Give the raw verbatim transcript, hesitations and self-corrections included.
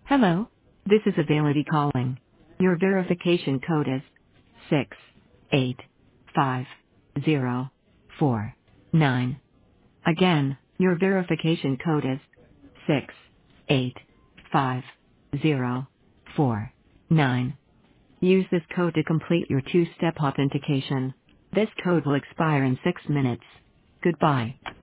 Hello. This is Availity calling. Your verification code is six eight five zero four nine. Again, your verification code is six eight five zero four nine. Use this code to complete your two-step authentication. This code will expire in six minutes. Goodbye.